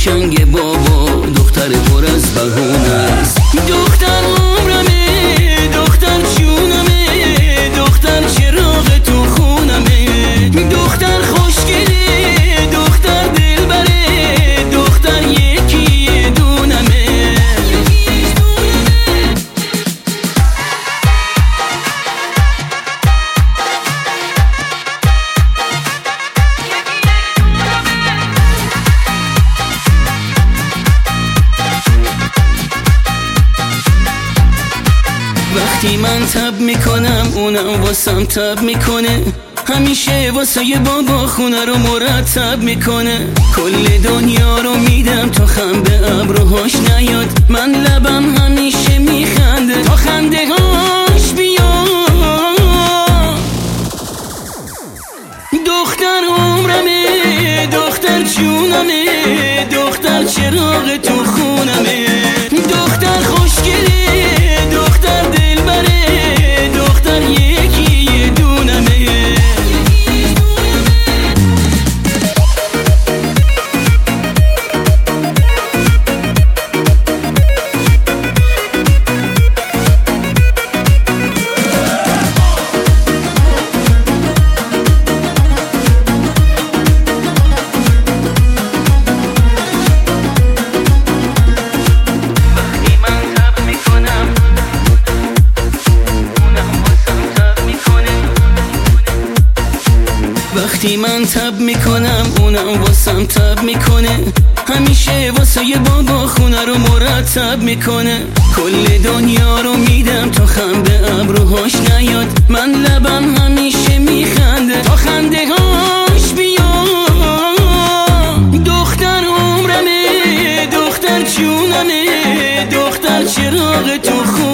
قشنگ بابا، دختر پر از بهونه است. دختر عمرمه، دختر جونمه، دختر چراغ تو خونمه، دختر خوشگله، دختر دلبره، دختر یکی دونمه. وقتی من تب میکنم اونم واسم تب میکنه، همیشه واسه یه بابا خونه رو مرتب میکنه. کل دنیا رو میدم تا خم به ابروهاش نیاد، من لبم همیشه میخنده تا خنده هاش بیاد. دختر عمرمه، دختر جونمه، دختر چراغ تو خونمه، دختر خوشگله، دختر دلبره، دختر یکی دونمه. وقتی من تب میکنم اونم واسم تب میکنه، همیشه واسه یه بابا خونه رو مرتب میکنه. کل دنیا رو میدم تا خم به ابروهاش نیاد، من لبم همیشه میخنده تا خنده هاش بیاد. دختر عمرمه، دختر جونمه، دختر چراغ تو خونمه.